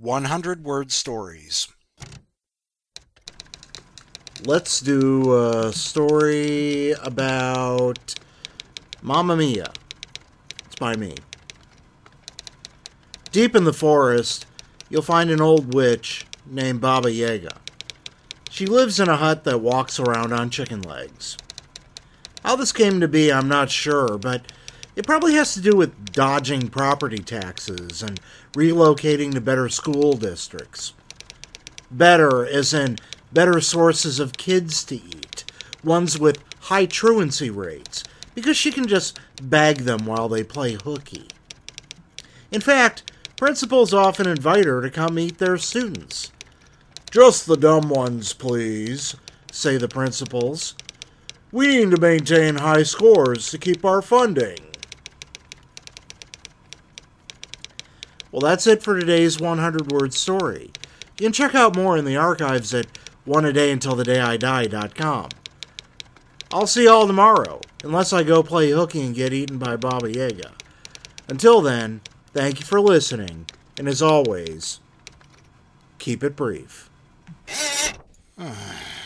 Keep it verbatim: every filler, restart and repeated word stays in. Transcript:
one hundred word stories. Let's do a story about Mamma Mia. It's by me. Deep in the forest, you'll find an old witch named Baba Yaga. She lives in a hut that walks around on chicken legs. How this came to be, I'm not sure, but it probably has to do with dodging property taxes and relocating to better school districts. Better as in better sources of kids to eat, ones with high truancy rates, because she can just bag them while they play hooky. In fact, principals often invite her to come meet their students. "Just the dumb ones, please," say the principals. "We need to maintain high scores to keep our funding." Well, that's it for today's one hundred word story. You can check out more in the archives at one a day until the day I die dot com. I'll see y'all tomorrow, unless I go play hooky and get eaten by Baba Yaga. Until then, thank you for listening, and as always, keep it brief.